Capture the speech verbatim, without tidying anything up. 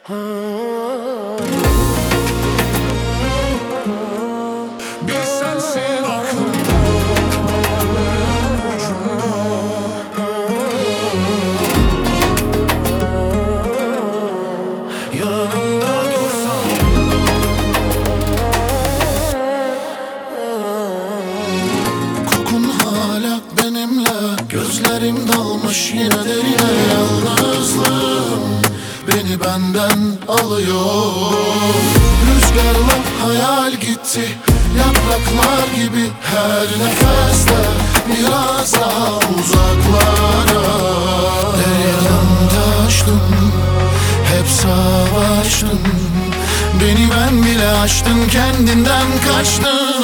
Bir sensin aklımda. Yanımda dursan. Kokun hala benimle, gözlerim dalmış yine derine. Yalnızlığım beni benden alıyor. Rüzgarla hayal gitti, yapraklar gibi her nefeste biraz daha uzaklara. Deryadan taştın, hep savaştın, beni ben bile aştın, kendinden kaçtın.